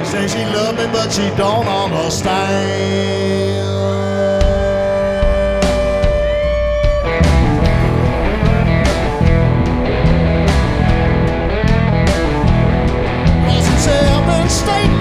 Say she love me, but she don't understand. Cause it's heaven state